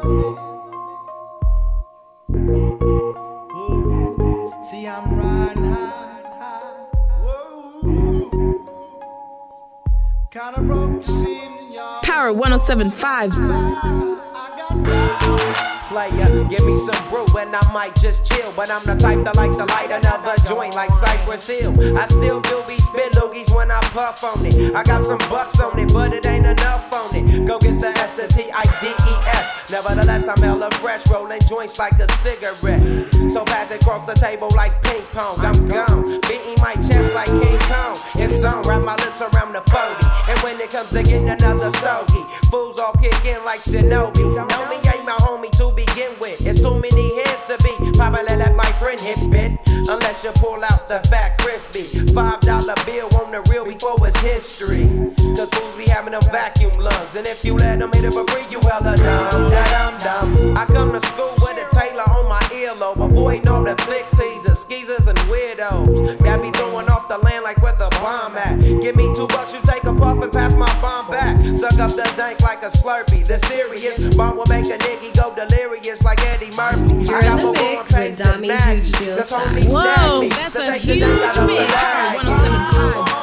See, I'm riding high. Whoa. Kinda broke, see, y'all. Power 107.5. Player, give me some brew and I might just chill. But I'm the type that like to light another joint like Cypress Hill. I still do be spit loogies when I puff on it. I got some bucks on it, but it ain't enough on it. Go get the S, the T-I-D-E-S. Nevertheless, I'm hella fresh, rolling joints like a cigarette. So pass it across the table like ping pong. I'm gone, beating my chest like King Kong. In zone, wrap my lips around the 40. And when it comes to getting another stogie, fools all kick in like Shinobi. Know me ain't my homie to begin with. It's too many heads to be. Probably let my friend hit bit. Unless you pull out the fat crispy $5 bill on the real before it's history. Cause fools be having them vacuum lungs. And if you let them hit it for free, you hella dumb. Da-dum-dum. I come to school with a Taylor on my earlobe. Avoiding all the thick teasers, skeezers, and weirdos. That be throwing off the land like where the bomb at. Give me $2, you take a puff and pass my bomb back. Suck up the dank like a Slurpee. The serious bomb will make a nigga go delirious like Eddie Murphy. You're in the mix with Dami Huge Deal Style. Whoa, that's a huge mix. Power 107.5.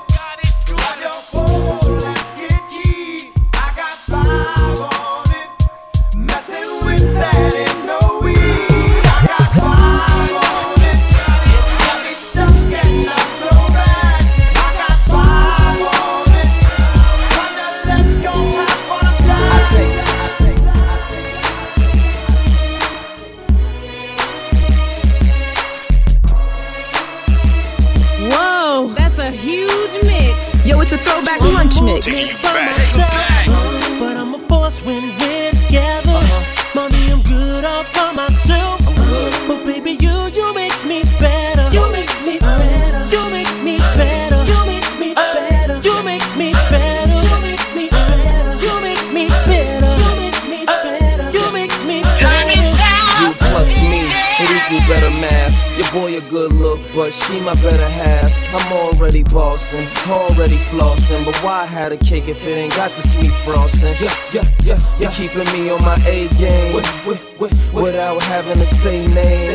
Yo, it's a throwback lunch mix. But I'm a force when we're together. Mommy, I'm good all by myself. But baby, you make me better. You make me better. You make me better. You make me better. You make me better. You make me better. You make me better. You make me better. You make me better. You plus me, it equal better math. Your boy a good look, but she my better half. I'm already bossing, already flossing. But why have a cake if it ain't got the sweet frosting? Yeah. You're keeping me on my A game without having to say name.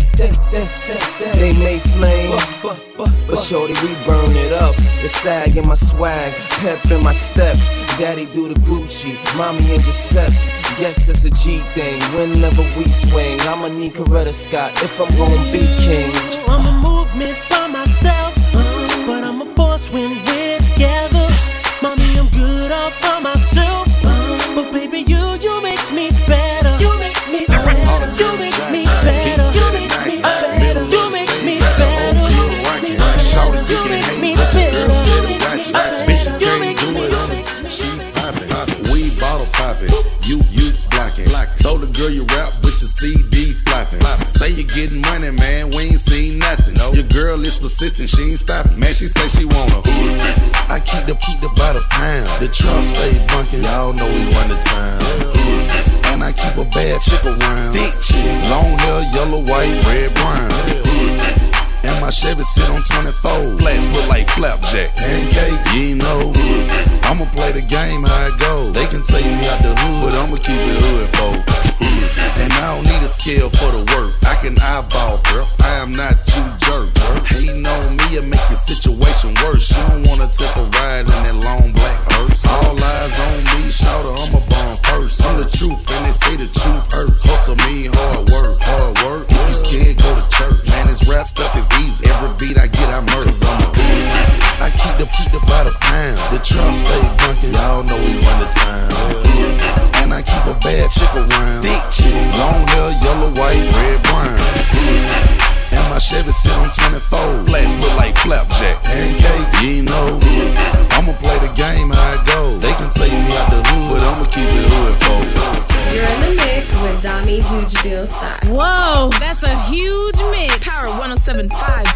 They may flame, but shorty, we burn it up. The sag in my swag, pep in my step. Daddy do the Gucci, mommy in Giuseppe's. Yes, it's a G thing. Whenever we swing, I'ma need Coretta Scott if I'm gonna be king. I'm a movement by myself, but I'm a force when we're together. Mommy, I'm good all by myself, but baby, you make me better. You make me better. You make me better. You make me better. You make me better. You make me better. You make me better. You make me better. She poppin', we bottle poppin', you blockin'. Told the girl you rap with your CD floppin'. Say you getting money, man, we ain't seen nothing. Your girl is persistent, she ain't stopping. Man, she say she wanna. I keep the by the pound. The trunk stay bunkin', y'all know we run the town. And I keep a bad chick around. Thick chick, long hair, yellow, white, red, brown. And my Chevy sit on 24. Flats look like flapjack. Pancakes, you know. I'ma play the game how it goes. They can take me out the hood, but I'ma keep it hood, folk. And I don't need a scale for the work. I can eyeball, bro. I am not too jerk, bro. Hating on me will make your situation worse. You don't wanna take a ride in that long black hearse. All eyes on me, shout I'm a bomb first. I'm the truth, and they say the truth hurts. Hustle me, hard work, hard work. If you scared, go to church. Man, this rap stuff is easy. Every beat I get, I murder. I keep the by the pound. The trunk stay bunkin', y'all know we run the town. And I keep a bad chick around. Thick chick, long hair, yellow, white, red, brown. And my Chevy sit on 24. Flats look like flapjack. Pancakes, you know. I'ma play the game how it goes. They can take me out the hood, but I'ma keep it hood, folks. You're in the mix with Dami Huge Deal Style. Whoa, that's a huge mix. Power 107.5.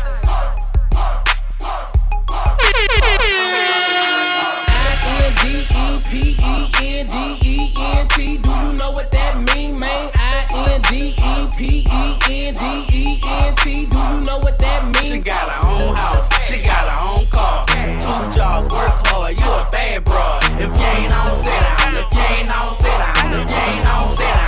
I-N-D-E-P-E-N-D-E-N-T. Do you know what that mean, man? I-N-D-E-P-E-N-D-E-N-T. Do you know what that mean? She got her own house, she got her own car. 2 jobs, work hard, you a bad broad. If you ain't on, sit down. If you ain't on, sit down. If you ain't on, sit down.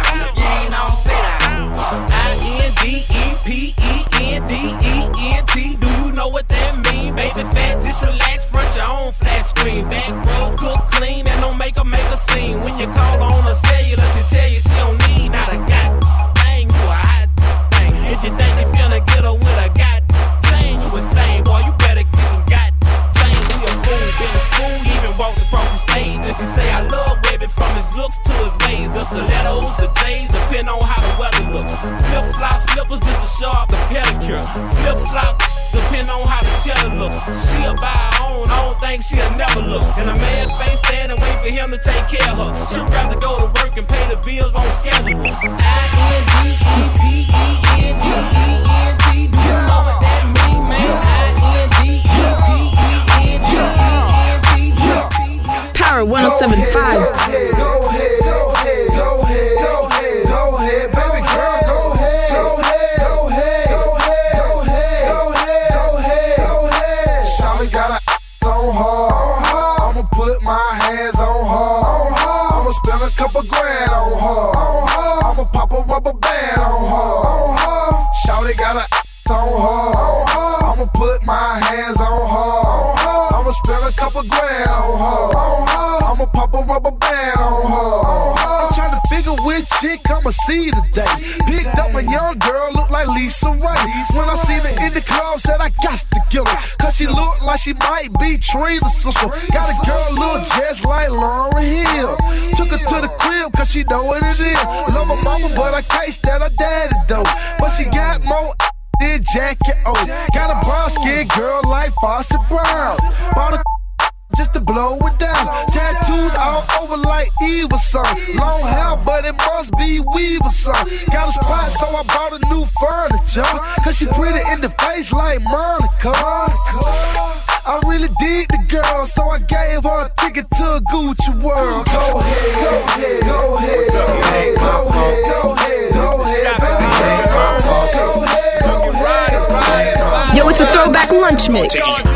She say I love Webby from his looks to his ways. The stilettos, the J's, depend on how the weather look. Flip-flop slippers just to show off the pedicure. Flip-flop depend on how the cheddar look. She'll buy her own, I don't think she'll never look. And a man face stand and wait for him to take care of her. She'd rather go to work and pay the bills on schedule. I-N-D-E-P-E-N-G-E-N-T. Do you know what that mean, man? I-N-D-E-P-E-N-G-E-N-T. Power 107.5. Go ahead, go ahead, go ahead, go ahead, go ahead, go ahead, baby girl, go ahead, go ahead, go ahead, go ahead, go ahead, go ahead, go ahead, go ahead. Shawty got a on her, I'ma put my hands on her, I'ma spend a couple grand on her, I'ma pop a rubber band on her. Shawty got a on her, I'ma put my hands on her, I'ma spend a couple grand on her, I'ma pop a rubber band on her. I'm trying to figure which chick I'ma see today. Picked up a young girl, look like Lisa Ray. When I seen her in the club, said I got to get her, cause she look like she might be Trina's sister. Got a girl look just like Lauryn Hill. Took her to the crib cause she know what it is. Love her mama but I can't stand her daddy though. But she got more than Jackie O. Got a brown skin girl like Foster Brown. Bought a just to blow it down. Tattoos all over like Eva son. Long hair, but it must be Weaver son. Got a spot, so I bought a new furniture. Cause she pretty in the face like Monica. I really dig the girl, so I gave her a ticket to a Gucci World. Go ahead, go ahead, go ahead, go ahead, go ahead, go ahead, go ahead, baby, go ahead, go ahead. Yo, it's a throwback lunch mix.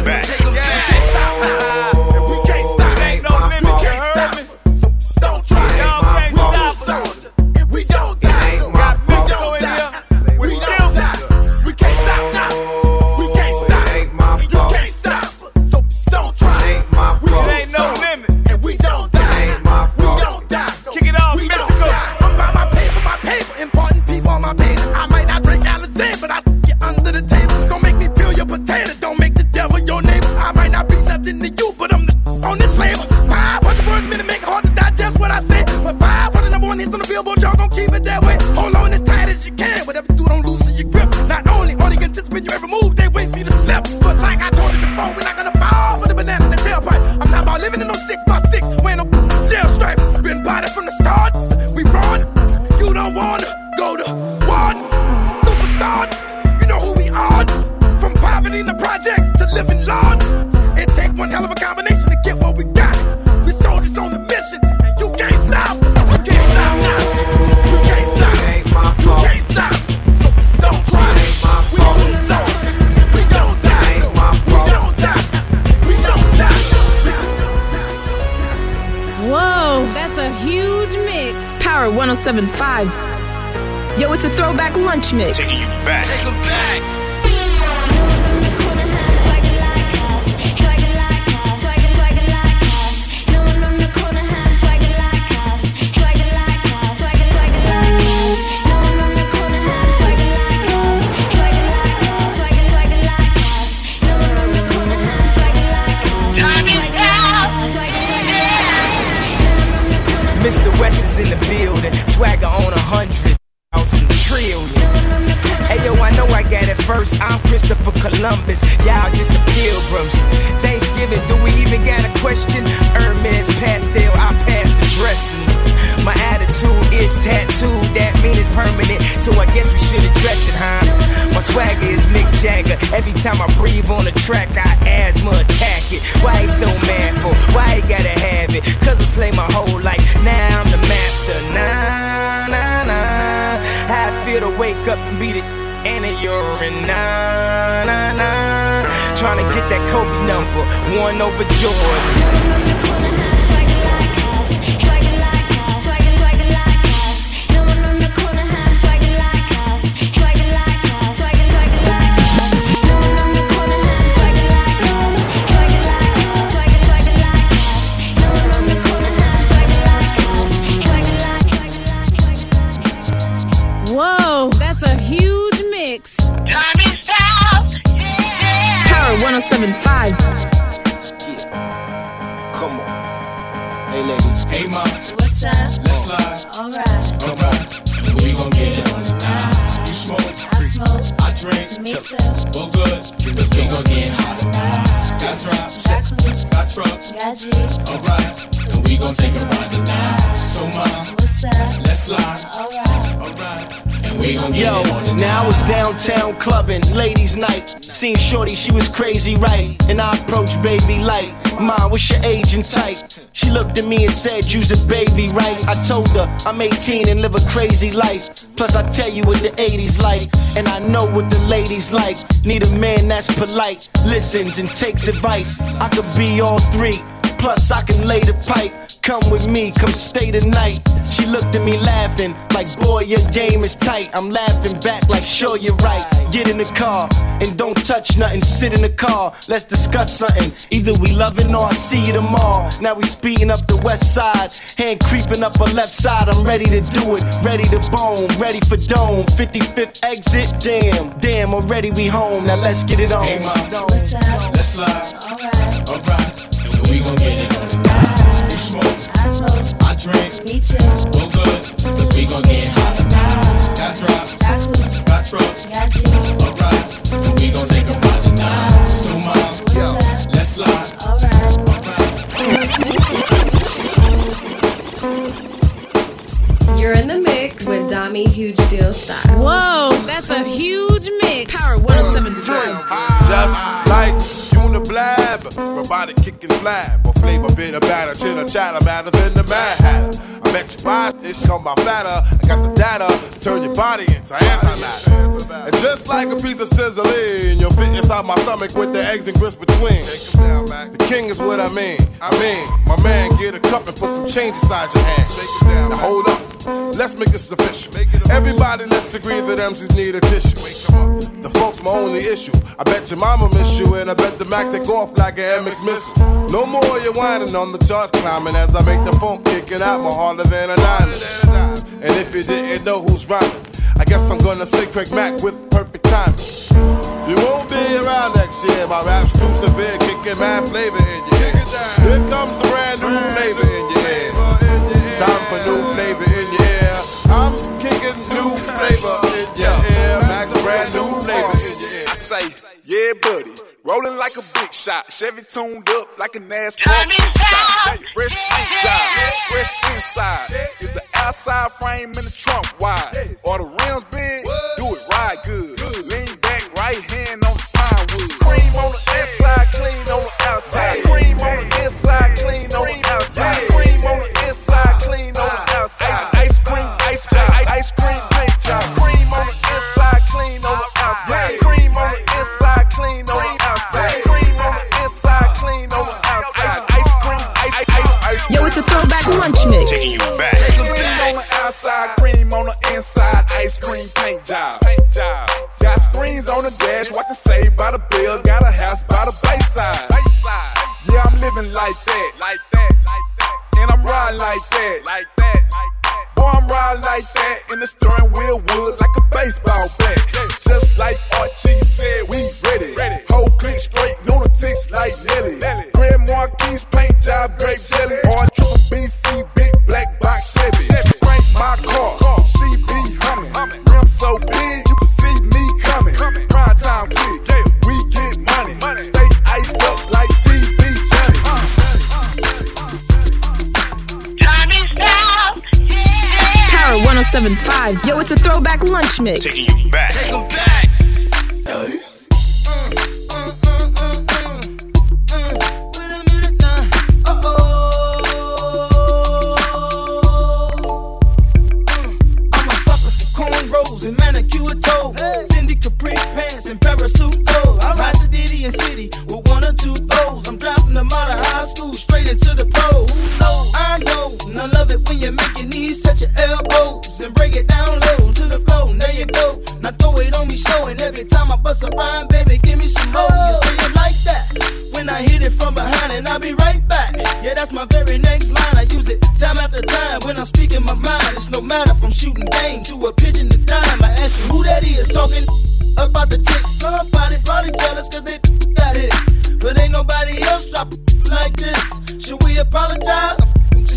Power 107.5. Yo, it's a throwback lunch mix. Taking you back. Take 'em back. Mr. West is in the building, swagger on 100,000 trillion. Hey yo, I know I got it first. I'm Christopher Columbus, y'all just the pilgrims. Thanksgiving, do we even got a question? Hermes pastel, I pass the dressing. My attitude is tattooed, that mean it's permanent, so I guess we should address it, huh? My swagger is Mick Jagger. Every time I breathe on the track, I asthma attack it. Why he so manful? Why he gotta have it? Cause I slay my whole life, now I'm the master. Nah, nah, nah. How I feel to wake up and be the and a urine. Nah, nah, nah. Tryna get that Kobe number 1 over Jordan. Whoa, that's a huge mix. Power 107.5. Come Hey ladies. Hey ma, What's up? let's slide. Alright. Alright, we gon' get it on tonight. You smoke, I smoke. I drink. Me too. Well good, cause we gon' get hot tonight. Got drops, Got coops. got trucks. Got G's. Alright, and we gon' take a ride tonight. So ma, What's up? let's slide. Alright. Alright, and we gon' get Yo, it on tonight. now it's downtown clubbing, ladies' night. Seen Shorty, she was crazy, right? And I approached baby like, Mom, what's your age and type? She looked at me and said, you's a baby, right? I told her, I'm 18 and live a crazy life. Plus I tell you what the 80s like, and I know what the ladies like. Need a man that's polite, listens and takes advice. I could be all three, plus I can lay the pipe. Come with me, come stay the night. She looked at me laughing, like boy your game is tight. I'm laughing back like sure you're right. Get in the car, and don't touch nothing, sit in the car. Let's discuss something, either we loving or I see you tomorrow. Now we speeding up the west side, hand creeping up her left side. I'm ready to do it, ready to bone, ready for dome. 55th exit, damn, already we home. Now let's get it on. Hey ma, What's up? let's slide. Alright. Alright, and we gon' get it on tonight. You smoke, I smoke. I drink. Me too. Well good, cause we gon' get hot tonight. Got drops, Got coops. got trucks. Got G's. Alright, and we gon' take a ride tonight. So ma, What's up? let's slide. Alright. You're in the mix with Dami Huge Deal Style. Whoa, that's a huge mix. Power 107.5. Just like Uniblab, robotic kicking flab, or flavor bitter batter, chitter chatter, matter than the Mad Hatter. I bet you buy this on my fatter. I got the data, turn your body into antimatter. And just like a piece of sizzling, you'll fit inside my stomach with the eggs and grits between. The king is what I mean. My man, get a cup and put some change inside your hand. Now hold up, let's make this official. Everybody, let's agree that MCs need a tissue. The folks my only issue. I bet your mama miss you, and I bet the Mac take off like an MX missile. No more you whining on the charts climbing as I make the phone kicking out more harder than a diamond. And if you didn't know who's rhyming, I guess I'm gonna say Craig Mack with perfect timing. You won't be around next year. My rap's too severe, kicking mad flavor in your ear. Here comes the brand new flavor in your ear. Time for new flavor in your ear. I'm kicking new flavor in your ear. Max, brand new flavor in your ear. I say, yeah, buddy. Rolling like a big shot. Chevy tuned up like a NASCAR pit stop. Fresh paint job, fresh inside. Is the outside frame in the trunk wide? Or the rims big? Do it right good. Lean back, right hand on the pine wood. Cream on the inside, clean on the outside. Cream on the inside, clean on the outside. Cream on the inside, clean on the outside. Ice cream paint job. Cream on the inside, clean on the outside. Cream on the inside, clean on the outside. Cream on the inside, clean on the outside. Ice cream. Yo, it's a throwback lunch mix. Taking you back. Cream on the outside, cream on the inside. Ice cream paint job. Got screens on the dash, watching Saved by the Bell. Got a house by the Bayside. Yeah, I'm living like that. And I'm riding like that. Boy, I'm riding like that. In the steering wheel wood like a baseball bat. Just like Archie said, we ready. Whole click straight, lunatics like Nelly. Grand Marquis paint job, grape jelly. Or triple BC, big black box Chevy. Crank my car, she be humming. Rim so big, you can see me coming. Prime time quick, we get money. Stay iced up like TV Johnny. Power 107.5. Yo, it's a throwback lunch mix. Taking you back. Take 'em back. And manicure toes, Fendi Capri pants and parachute clothes. I rise to Diddy and City with 1 or 2 goals. I'm driving them out of high school straight into the pros. I know, and I love it when you make your knees touch your elbows and break it down low to the floor. And there you go. Now throw it on me, showing every time I bust a rhyme, baby, give me some more. You say it like that when I hit it from behind, and I'll be right back. Yeah, that's my very next line. I use it time after time when I'm speaking my mind. It's no matter from shooting game to a pigeon to dime. I ask you who that is talking about the tick. Somebody probably jealous cause they got it, but ain't nobody else drop like this. Should we apologize?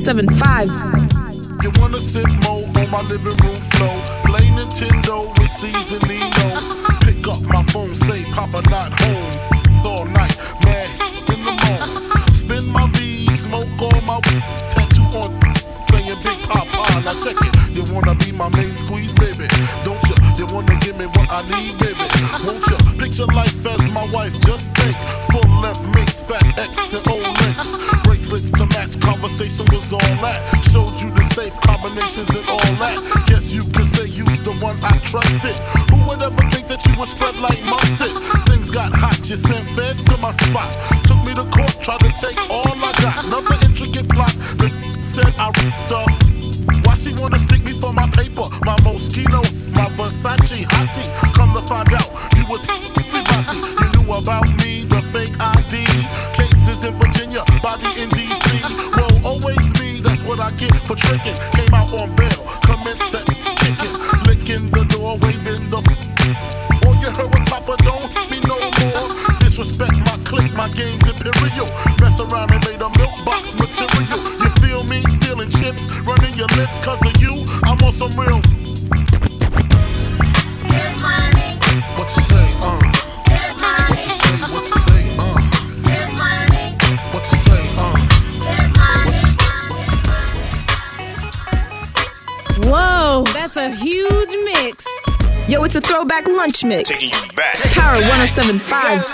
107.5. You wanna sit more on my living room floor, play Nintendo with Season Nino. Pick up my phone, say Papa not home. All night, mad in the morning. Spin my V, smoke all my tattoo on, saying Big Papa. Now check it, you wanna be my main squeeze, baby? Don't you? You wanna give me what I need, baby? Won't you? Picture life as my wife, just think. Full left mix, fat X and old links. Bracelets to match, conversation was all that. Showed you the safe combinations and all that. Guess you could say you's the one I trusted. Who would ever think that you would spread like mustard? Things got hot, you sent feds to my spot. Took me to court, tried to take all I got. Another intricate plot that said I ripped up. Why she wanna stick me for my paper? My Moschino, my Versace hottie. Come to find out, you was everybody. You knew about me, the fake ID. Cases in Virginia, body in DC. Well, always me, that's what I get for tricking. Came out on bail, commenced that kicking. Licking the door, waving the... All you heard was Papa, don't hit me no more. Disrespect my clique, my game's imperial. Mess around and made a milk box material. You feel me? Stealing chips, running your lips. Cause of you, I'm on some real... Get money. What you say, Get money. What you say, Get money. What you say, Get money. Whoa, that's a huge mix. Yo, it's a throwback lunch mix. Taking you back. Power 107.5.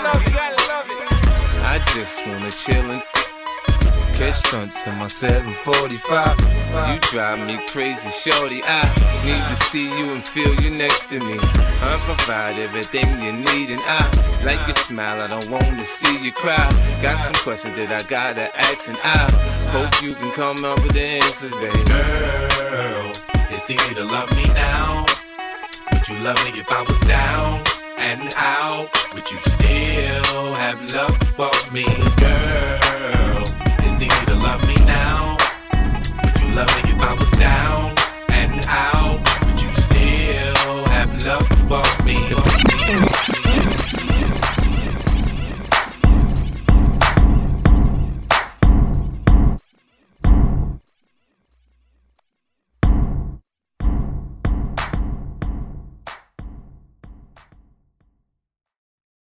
I just wanna chill and catch stunts in my 745. You drive me crazy, shorty. I need to see you and feel you next to me. I provide everything you need, and I like your smile. I don't want to see you cry. Got some questions that I gotta ask, and I hope you can come up with the answers, baby. Girl, it's easy to love me now. Would you love me if I was down and out? Would you still have love for me, girl? It's easy to love me now. Would you love me if I was down and out?